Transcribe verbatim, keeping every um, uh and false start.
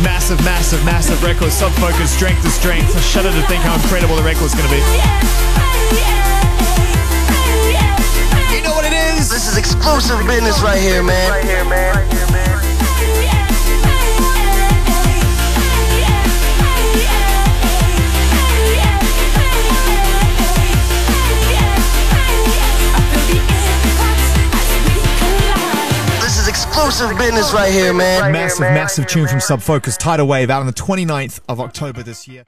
massive, massive, massive record. Sub Focus, Strength to Strength. I shudder to think how incredible the record's going to be. You know what it is? This is exclusive business right here, man. Right here, man. Right here, man. This is exclusive business right here, man. Massive, massive tune from Sub Focus, Tidal Wave, out on the twenty-ninth of October this year.